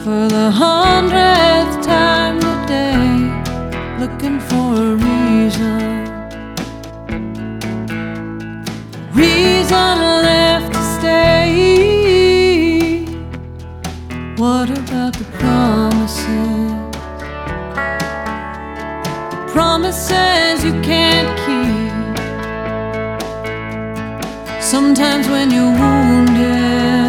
for the 100th time today, looking for a reason left to stay. What about the promises? Promises you can't keep. Sometimes when you're wounded,